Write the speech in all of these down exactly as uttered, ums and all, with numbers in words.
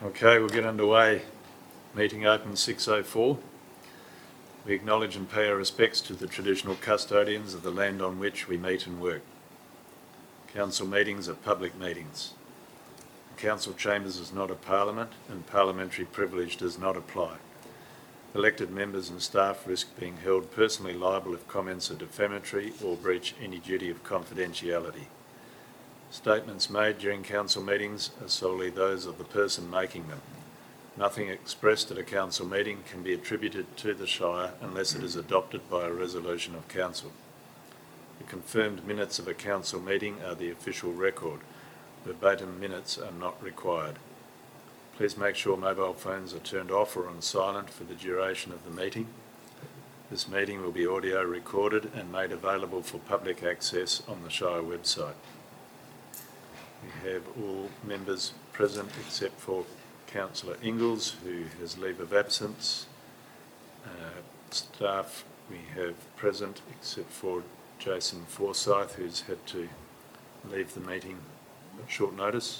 Okay, we'll get underway. Meeting open six oh four. We acknowledge and pay our respects to the traditional custodians of the land on which we meet and work. Council meetings are public meetings. The council chambers is not a parliament and parliamentary privilege does not apply. Elected members and staff risk being held personally liable if comments are defamatory or breach any duty of confidentiality. Statements made during council meetings are solely those of the person making them. Nothing expressed at a council meeting can be attributed to the Shire unless it is adopted by a resolution of council. The confirmed minutes of a council meeting are the official record. Verbatim minutes are not required. Please make sure mobile phones are turned off or on silent for the duration of the meeting. This meeting will be audio recorded and made available for public access on the Shire website. We have all members present except for Councillor Ingalls, who has leave of absence. Uh, staff we have present except for Jason Forsyth, who's had to leave the meeting at short notice.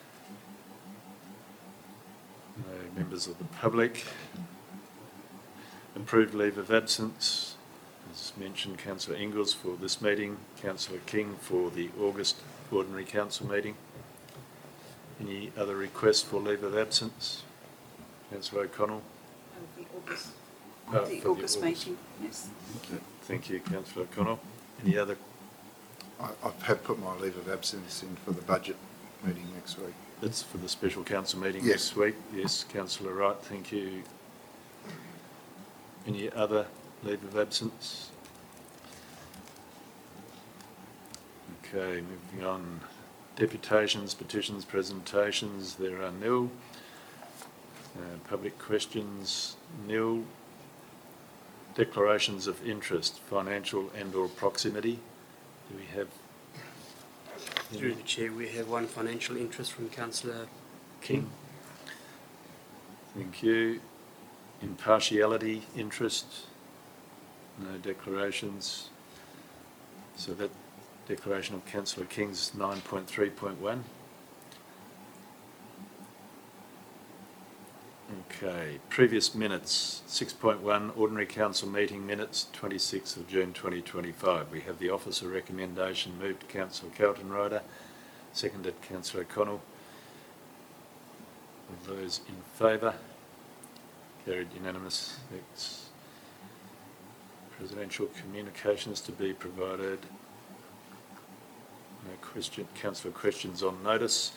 No members of the public. Approved leave of absence, as mentioned, Councillor Ingalls for this meeting, Councillor King for the August Ordinary Council meeting. Any other requests for leave of absence? Councillor O'Connell? Uh, the August, Oh, the August, August meeting, yes. Okay. Thank you, Councillor O'Connell. Any other? I, I have put my leave of absence in for the budget meeting next week. That's for the special council meeting Yes. this week. Yes, Councillor Wright, thank you. Any other leave of absence? Okay, moving on. Deputations, petitions, presentations, there are nil. Uh, public questions, nil. Declarations of interest, financial and or proximity. Do we have? Through the Chair, we have one financial interest from Councillor King? Thank you. Impartiality, interest, no declarations. So that declaration of Councillor King's nine point three point one. Okay, previous minutes, six point one, Ordinary Council meeting minutes, twenty-sixth of June twenty twenty-five. We have the officer recommendation moved to Councillor Kelton-Ryder, seconded Councillor O'Connell. All those in favour? Carried unanimous. Next. Presidential communications to be provided. No question. Councillor questions on notice.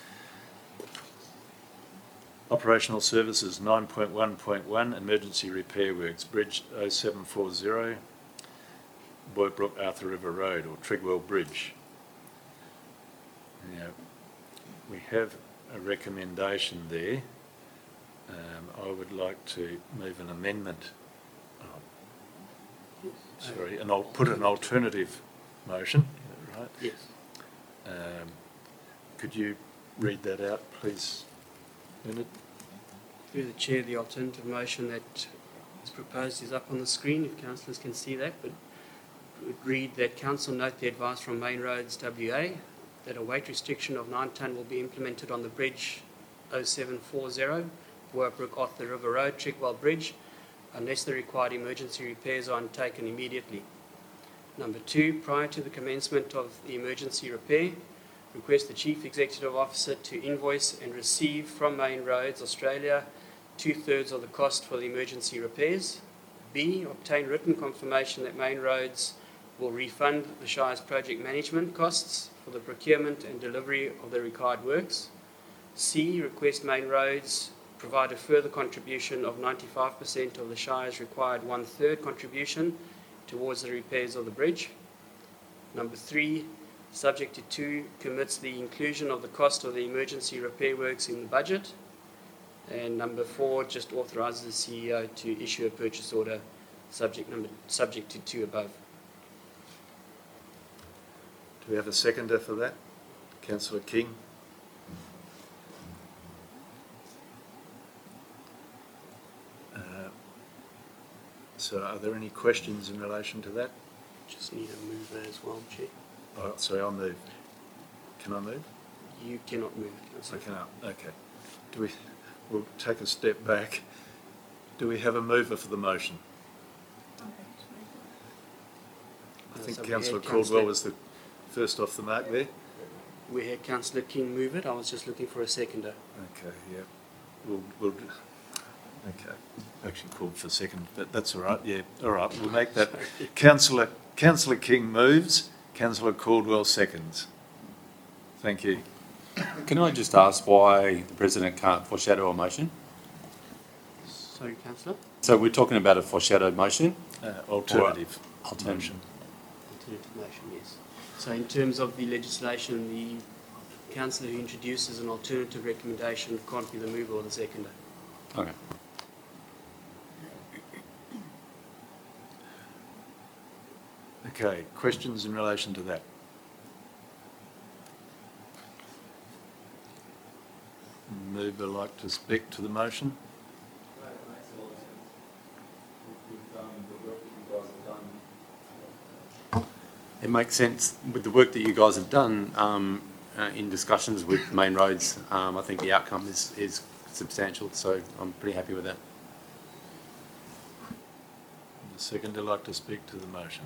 Operational services nine point one point one, emergency repair works, bridge oh seven four zero, Boybrook Arthur River Road or Trigwell Bridge. Now, we have a recommendation there. Um, I would like to move an amendment. Oh, sorry, and I'll put an alternative motion, right? Yes. Um, could you read that out, please, Leonard? Through the Chair, the alternative motion that is proposed is up on the screen, if councillors can see that, but it would read that Council note the advice from Main Roads W A that a weight restriction of nine tonne will be implemented on the bridge oh seven four zero, Boybrook Arthur River Road, Trigwell Bridge, unless the required emergency repairs are undertaken immediately. Number two, prior to the commencement of the emergency repair, request the Chief Executive Officer to invoice and receive from Main Roads Australia two-thirds of the cost for the emergency repairs. B, obtain written confirmation that Main Roads will refund the Shire's project management costs for the procurement and delivery of the required works. C, request Main Roads provide a further contribution of ninety-five percent of the Shire's required one-third contribution towards the repairs of the bridge. Number three, subject to two, commits the inclusion of the cost of the emergency repair works in the budget. And number four, just authorises the C E O to issue a purchase order subject number subject to two above. Do we have a seconder for that? Councillor King? Uh, so are there any questions in relation to that? Just need a mover as well, Chair. Oh, sorry, I'll move. Can I move? You cannot move, I Councillor. cannot. Okay. Do we? we'll take a step back. Do we have a mover for the motion? I think So we Councillor had Caldwell Councillor- was the first off the mark there. We had Councillor King move it. I was just looking for a seconder. Okay, yeah. We'll, we'll, okay. Actually called for second, but that's all right, yeah. All right, we'll make that. Councillor, Councillor King moves, Councillor Caldwell seconds. Thank you. Can I just ask why the President can't foreshadow a motion? Sorry, Councillor. So we're talking about a foreshadowed motion? Uh, alternative Alternative. motion. Alternative motion, yes. So in terms of the legislation, the councillor who introduces an alternative recommendation can't be the mover or the seconder. Okay. Okay, questions in relation to that? Mover like to speak to the motion? It makes sense with the work that you guys have done um, uh, in discussions with Main Roads. Um, I think the outcome is, is substantial, so I'm pretty happy with that. The seconder like to speak to the motion?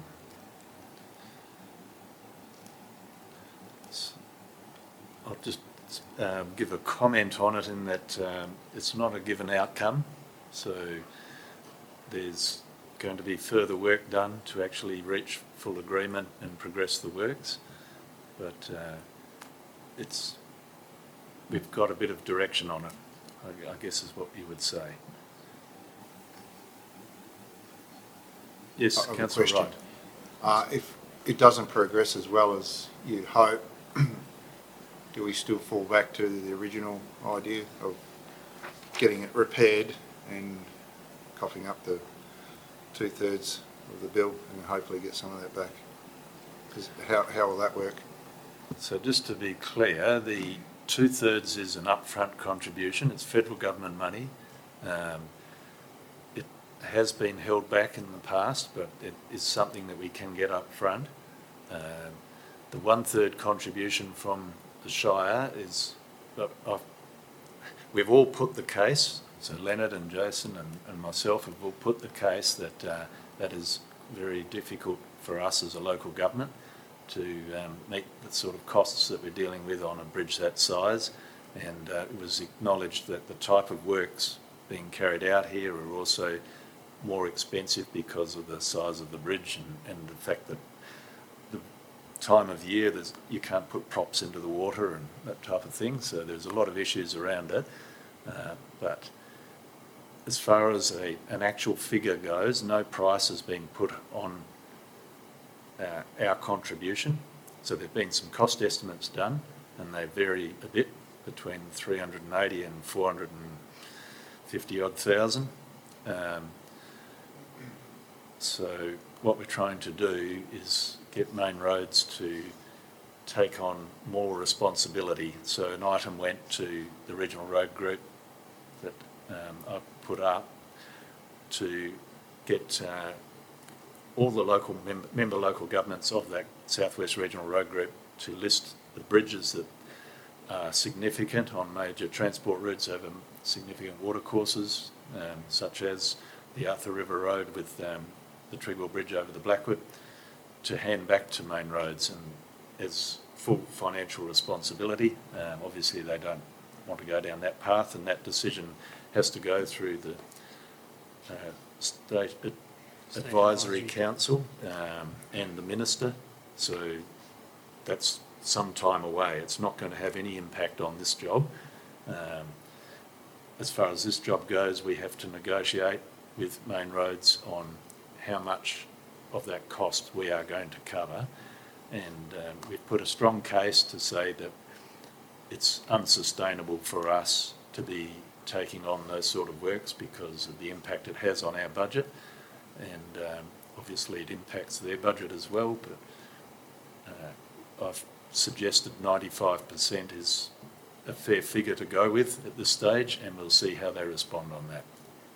S- I'll just um, give a comment on it in that um, it's not a given outcome, so there's going to be further work done to actually reach full agreement and progress the works, but uh, it's we've got a bit of direction on it, I, I guess is what you would say. Yes, I have a Councillor question. Wright. Uh, if it doesn't progress as well as you hope, do we still fall back to the original idea of getting it repaired and coughing up the two-thirds of the bill and hopefully get some of that back? Because how, how will that work? So just to be clear, the two-thirds is an upfront contribution. It's federal government money. Um, it has been held back in the past, but it is something that we can get up front. Um, the one-third contribution from the Shire is, uh, I've, we've all put the case, so Leonard and Jason and, and myself have all put the case that uh, that is very difficult for us as a local government to um, meet the sort of costs that we're dealing with on a bridge that size, and uh, it was acknowledged that the type of works being carried out here are also more expensive because of the size of the bridge and, and the fact that the time of year there's, you can't put props into the water and that type of thing, so there's a lot of issues around it. Uh, but as far as a, an actual figure goes, no price has been put on uh, our contribution. So there have been some cost estimates done, and they vary a bit between three hundred eighty and four hundred fifty odd thousand. Um, so what we're trying to do is get Main Roads to take on more responsibility. So an item went to the Regional Road Group that um, I put up to get uh, all the local mem member local governments of that Southwest Regional Road Group to list the bridges that are significant on major transport routes over significant watercourses, um, such as the Arthur River Road with um, the Trigwell Bridge over the Blackwood, to hand back to Main Roads and as full financial responsibility. Um, obviously they don't want to go down that path, and that decision has to go through the uh, State Ad State Advisory Advisory. Council um, and the Minister, so that's some time away. It's not going to have any impact on this job. Um, as far as this job goes, we have to negotiate with Main Roads on how much of that cost we are going to cover, and um, we've put a strong case to say that it's unsustainable for us to be taking on those sort of works because of the impact it has on our budget, and um, obviously it impacts their budget as well, but uh, I've suggested ninety-five percent is a fair figure to go with at this stage, and we'll see how they respond on that.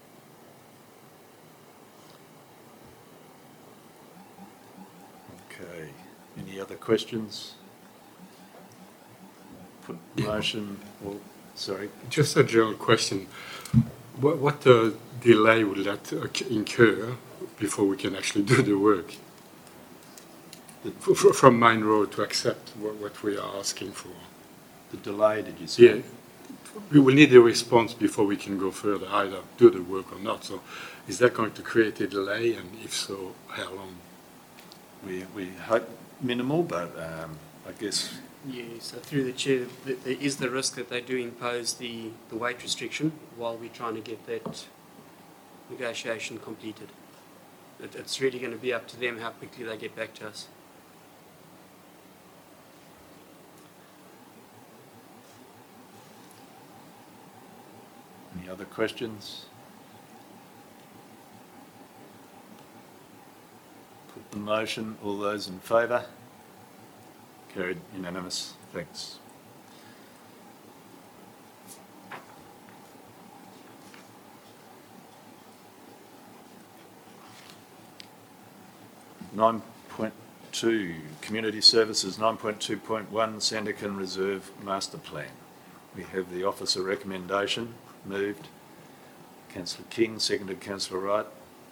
Okay, any other questions? Put the motion, or Sorry. Just a general question. What, what uh, delay will that oc- incur before we can actually do the work? F- f- From Main Road to accept what, what we are asking for? The delay, did you say? Yeah. We will need a response before we can go further, either do the work or not. So is that going to create a delay, and if so, how long? We, we hope minimal, but um, I guess Yeah, so through the chair, th- there is the risk that they do impose the, the weight restriction while we're trying to get that negotiation completed. It, it's really going to be up to them how quickly they get back to us. any other questions? Put the motion. All those in favour? Carried unanimous. Thanks. Nine point two, Community Services, nine point two point one, Sandakan Reserve Master Plan. We have the officer recommendation, moved. Councillor King, seconded Councillor Wright.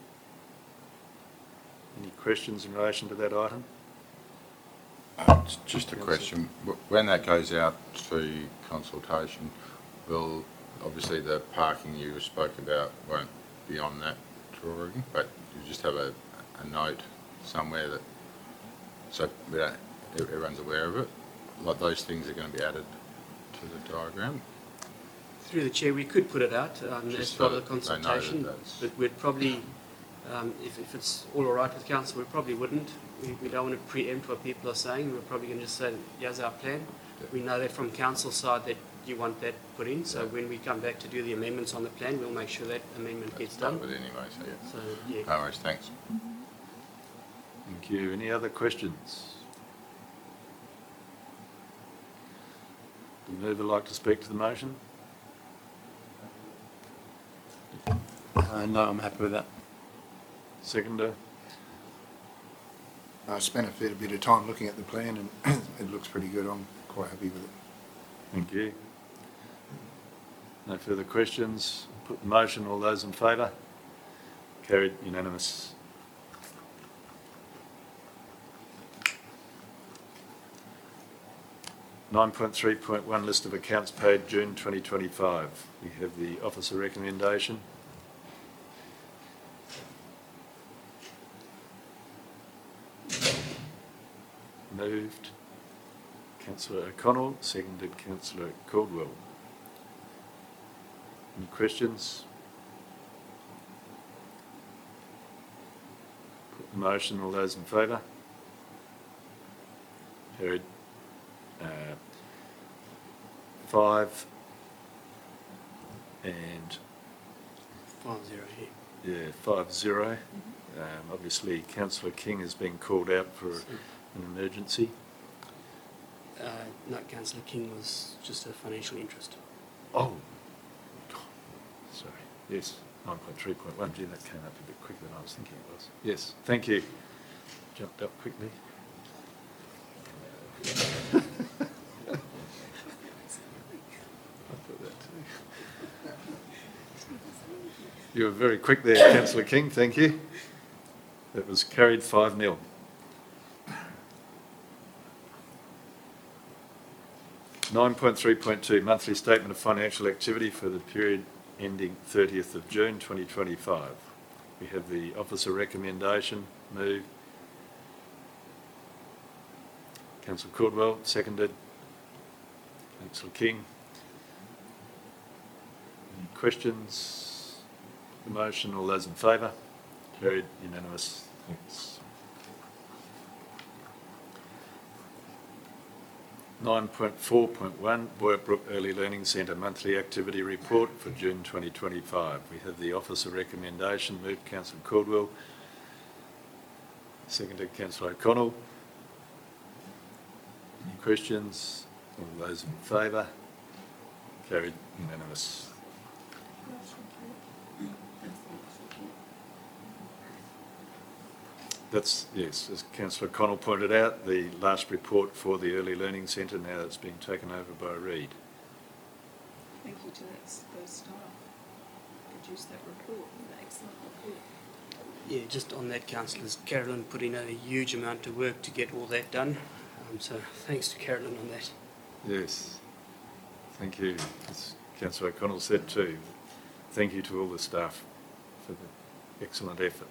Any questions in relation to that item? Uh, it's just a question. Wh- When that goes out to consultation, will, obviously the parking you spoke about won't be on that drawing, but you just have a, a note somewhere that, so we don't, everyone's aware of it? Like those things are going to be added to the diagram? Through the chair, we could put it out um, as Just part so of the that they know that consultation, that's- but we'd probably, um, if, if it's all all right with council, we probably wouldn't. We, we don't want to preempt what people are saying. We're probably going to just say, here's our plan. Yeah. We know that from council side that you want that put in, so Yeah. when we come back to do the amendments on the plan, we'll make sure that amendment gets Done done. with anyway, so yeah. So, yeah. No worries, thanks. Thank you. Any other questions? Would the mover like to speak to the motion? Uh, no, I'm happy with that. Seconder? I spent a fair bit of time looking at the plan and it looks pretty good. I'm quite happy with it. Thank you. No further questions. Put the motion. All those in favour? Carried unanimous. nine point three point one, list of accounts paid June twenty twenty-five. We have the officer recommendation. Moved. Councillor O'Connell, seconded Councillor Caldwell. Any questions? Put the motion. All those in favour? Carried. Uh, five. And, Five zero here. yeah, five zero. Um, obviously, Councillor King has been called out for an emergency. Uh, no, Councillor King was just a financial interest. Oh, sorry. Yes, nine point three point one. Gee, that came up a bit quicker than I was thinking it was. Yes, thank you. Jumped up quickly. I thought that too. You were very quick there, Councillor King. Thank you. That was carried five nil. nine point three point two, monthly statement of financial activity for the period ending thirtieth of June twenty twenty-five. We have the officer recommendation. Moved. Councillor Caldwell, seconded. Councillor King. Any questions? The motion, all those in favour? Carried unanimous. Thanks. nine point four point one, Boyup Early Learning Centre Monthly Activity Report for June twenty twenty-five. We have the officer recommendation. Moved Councillor Caldwell. Seconded Councillor O'Connell. Any questions? All those in favour? Carried unanimous. That's, yes, as Councillor Connell pointed out, the last report for the Early Learning Centre, now that's being taken over by Reid. to that, s- those staff produce that report, that excellent report. Yeah, just on that, councillors, Carolyn put in a huge amount of work to get all that done. Um, so thanks to Carolyn on that. Yes, thank you. As Councillor O'Connell said too, thank you to all the staff for the excellent effort.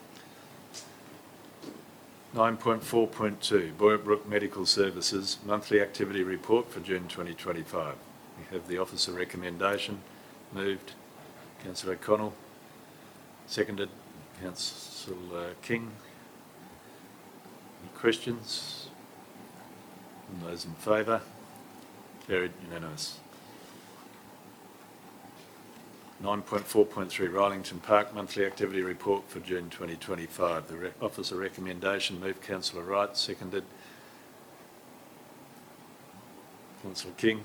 nine point four point two, Boyabrook Medical Services Monthly Activity Report for June twenty twenty-five. We have the officer recommendation. Moved, Councillor O'Connell. Seconded, Councillor King. Any questions? All those in favour? Carried, unanimous. nine point four point three, Rylington Park Monthly Activity Report for June twenty twenty-five. The re- officer recommendation, moved Councillor Wright, seconded Councillor King.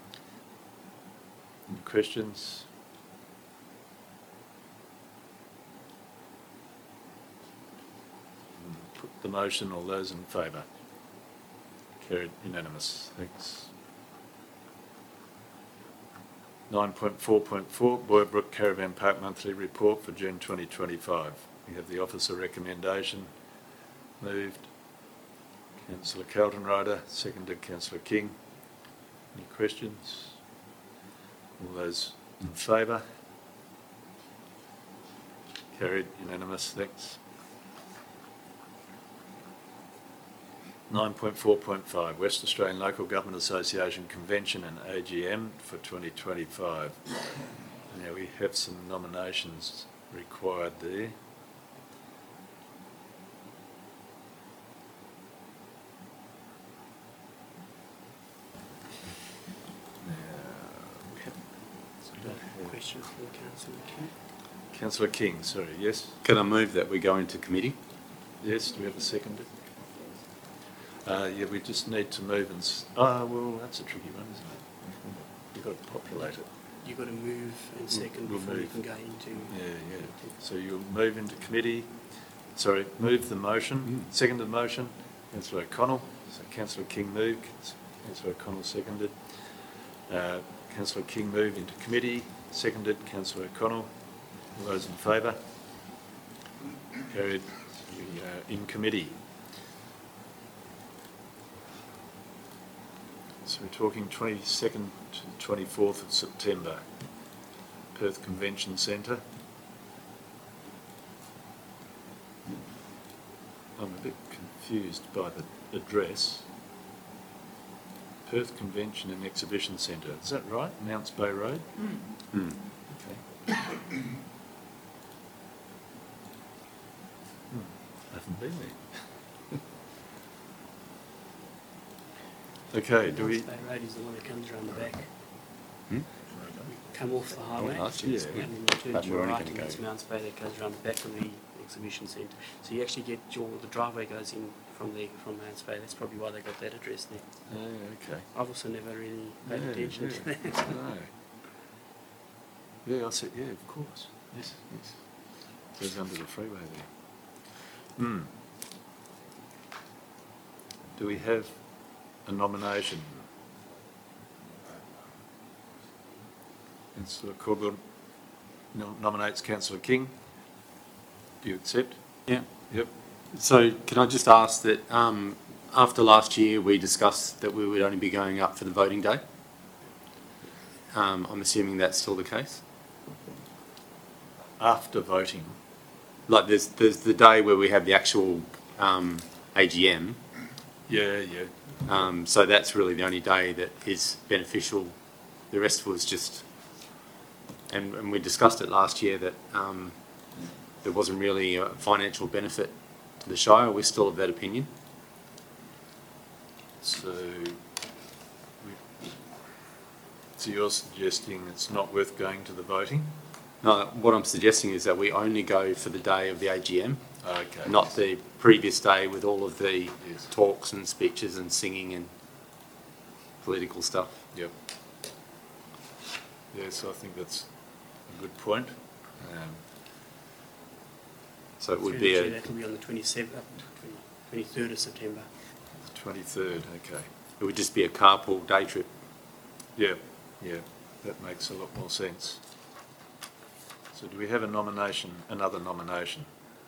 Any questions? Put the motion, all those in favour? Carried, unanimous. Thanks. nine point four point four, Boyabrook Caravan Park Monthly Report for June twenty twenty-five. We have the officer recommendation. Moved Councillor Calton-Ryder, seconded Councillor King. Any questions? All those in favour? Carried, unanimous, thanks. nine point four point five, West Australian Local Government Association Convention and A G M for twenty twenty-five. Now we have some nominations required there. Now, we have- so we don't have- Question from Councillor King. Councillor King, sorry, yes? Can I move that we go into committee? Yes, do we have a second? Uh, yeah, we just need to move and, s- oh, well, that's a tricky one, isn't it? You've got to populate it. You've got to move and second We'll before you move. can go into. Yeah, yeah. So you'll move into committee, sorry, move the motion, second the motion, Councillor O'Connell. So Councillor King moved, Councillor O'Connell seconded. Uh, Councillor King moved into committee, seconded Councillor O'Connell. All those in favour? Carried. So we are in committee. So we're talking twenty-second to twenty-fourth of September, Perth Convention Centre. I'm a bit confused by the address. Perth Convention and Exhibition Centre, is that right? Mounts Bay Road? Hmm. Okay. Hmm, I haven't been there. Okay, do we? Mounts Bay Road is the one that comes around the back. Hmm? Come off the highway. last year, Yeah. And then you turn But to we're your only right gonna and go- that's Mounts Bay that goes around the back of the exhibition centre. So you actually get your, the driveway goes in from the, from Mounts Bay. That's probably why they got that address there. Oh, okay. I've also never really paid Yeah, attention yeah. to that. No. Yeah, I said, yeah, of course. Yes, yes. Goes under the freeway there. Hmm. Do we have a nomination? Councillor Corbett no- nominates Councillor King. Do you accept? Yeah. Yep. So can I just ask that um, after last year we discussed that we would only be going up for the voting day? Um, I'm assuming that's still the case? After voting. Like there's, there's the day where we have the actual um, A G M, Yeah, yeah. um, so that's really the only day that is beneficial. The rest was just, and, and we discussed it last year that um, there wasn't really a financial benefit to the Shire. We're still of that opinion. So, we- so you're suggesting it's not worth going to the voting? No, what I'm suggesting is that we only go for the day of the A G M, Okay. not the previous day with all of the Yes. talks and speeches and singing and political stuff. Yep. Yes, I think that's a good point. Um, So it would Through be the a, chair, that'll be on the twenty-seventh, uh, twenty-third of September. the twenty-third, okay. it would just be a carpool day trip. Yeah, yeah. that makes a lot more sense. So do we have a nomination, another nomination?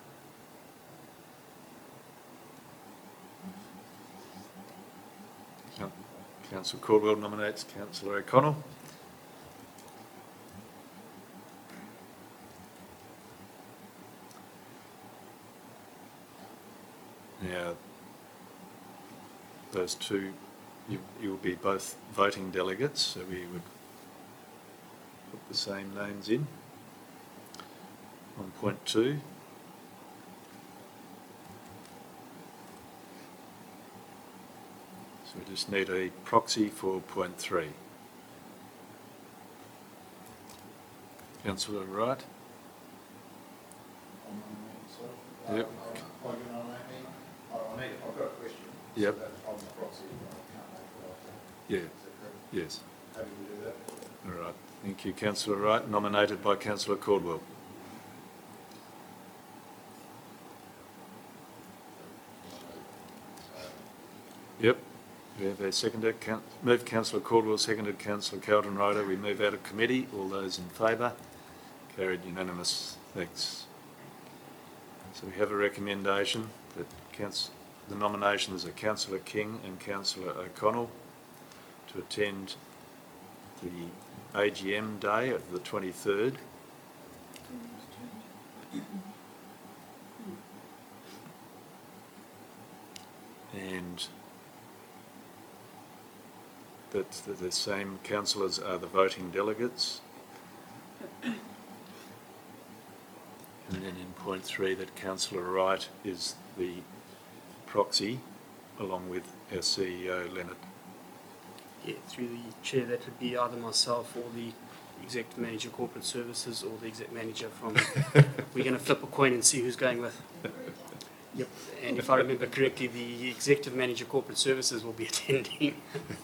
Coun- Councillor Caldwell nominates Councillor O'Connell. Now, those two, you, you'll be both voting delegates, so we would put the same names in. On point two. So we just need a proxy for point three. Councillor Wright? Yep. I've got a question. Yep. On the proxy, I can't make Yeah. it. Is that correct? Yes. Happy to do that? All right. Thank you, Councillor Wright. Nominated by Councillor Caldwell. Yep. We have a seconder. Coun- Moved Councillor Caldwell, seconded Councillor Calton Ryder. We move out of committee. All those in favour? Carried unanimous. Thanks. So we have a recommendation that council, the nominations are Councillor King and Councillor O'Connell to attend the A G M day of the twenty-third. And that the, the same councillors are the voting delegates. And then in point three, that Councillor Wright is the proxy, along with our C E O, Leonard. Yeah, through the chair, that would be either myself or the executive manager corporate services or the exec manager from, we're going to flip a coin and see who's going with. Yep, and if I remember correctly, the executive manager corporate services will be attending.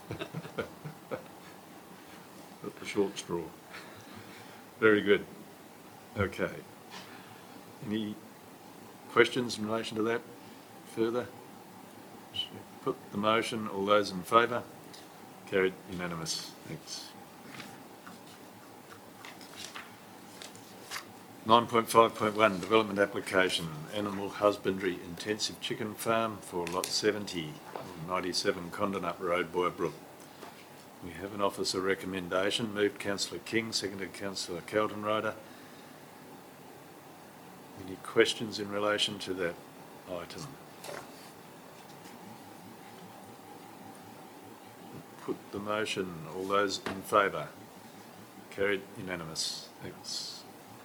At the short straw. Very good. Okay. Any questions in relation to that further? Should we put the motion, all those in favour? Carried unanimous. Thanks. nine point five point one, development application, animal husbandry intensive chicken farm for lot seventy, ninety-seven Condonut Road, Boyabrook. We have an officer recommendation. Moved Councillor King, seconded Councillor Calton Ryder. Any questions in relation to that item? Put the motion. All those in favour? Carried unanimous. Thanks.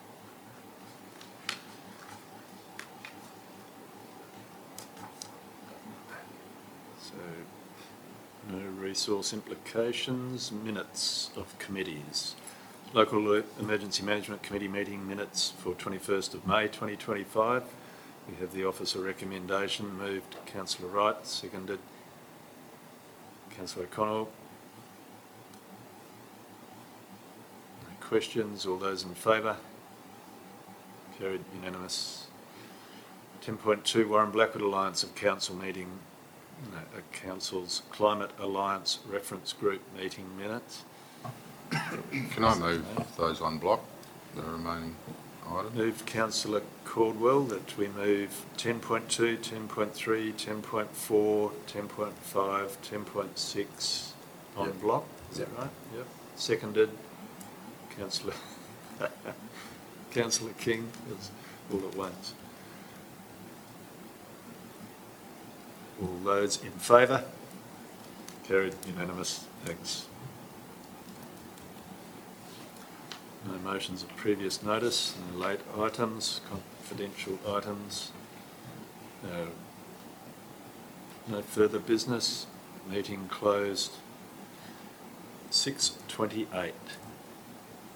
So, no resource implications. Minutes of committees. Local Emergency Management Committee meeting minutes for twenty-first of May twenty twenty-five. We have the officer recommendation. Moved Councillor Wright, seconded Councillor O'Connell. Any questions? All those in favour? Carried unanimous. ten point two, Warren Blackwood Alliance of Council meeting, no, uh, Council's Climate Alliance Reference Group meeting minutes. Can I move those on block, the remaining items? Moved Councillor Caldwell that we move ten point two, ten point three, ten point four, ten point five, ten point six on Yep. block. Is that right? Yep. Seconded Councillor Councillor King. It's all at once. All those in favour? Carried unanimous. Thanks. No motions of previous notice, no late items, confidential items. No, no further business. Meeting closed six twenty-eight.